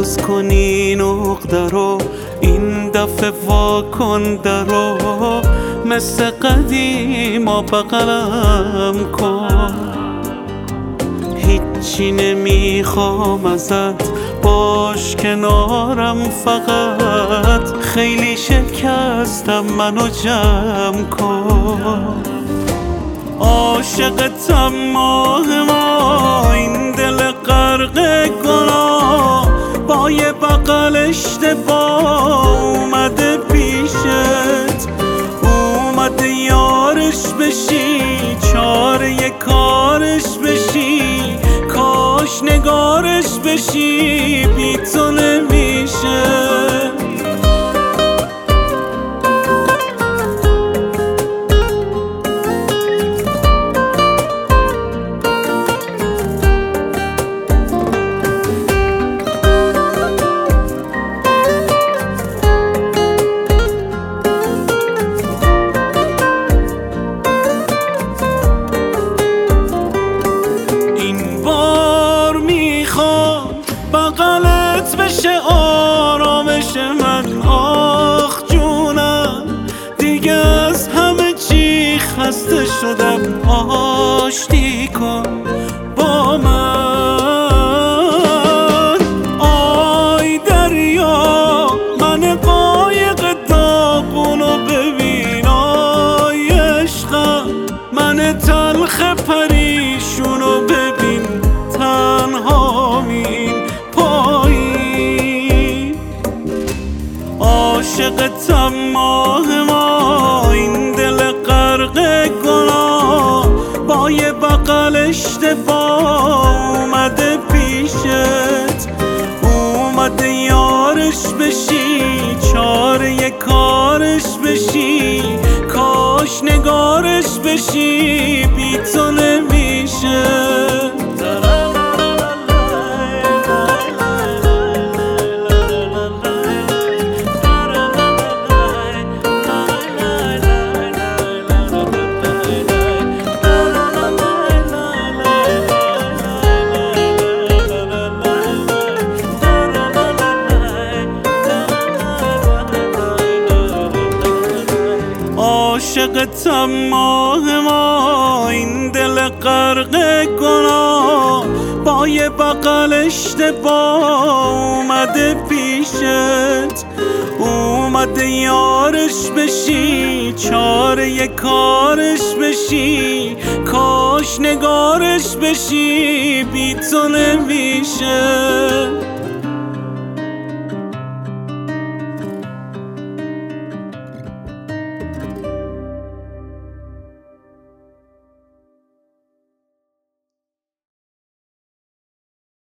باز کنی نقطه رو، این دفعه وا کن درو، مثل قدیما بغلم کن. هیچی نمیخوام ازت، باش کنارم فقط، خیلی شکستم منو جمع کن. عاشقتم ماه ما، این دل غرق گناه، با یه بغل اشتباه اومده پیشت، اومده یارش بشی، چاره کارش بشی، کاش نگارش بشی، بی تو نمیشه. بغلت بشه آرامش من، آخ جونم، دیگه از همه چی خسته شدم، آشتی کن با من. آی دریا من قایق داغونو ببین، آی عشقم من تلخ پریشونو ببین، تنها مین عاشقتم ماه ما، این دل غرق گناه، با یه بغل اشتباه اومده پیشت، اومده یارش بشی، چاره کارش بشی، کاش نگارش بشی، بی تو نمیشه. عاشقتم ماه ما، این دل غرق گناه، با یه بغل اشتباه اومده پیشت، اومده یارش بشی، چاره کارش بشی، کاش نگارش بشی، بی تو نمیشه.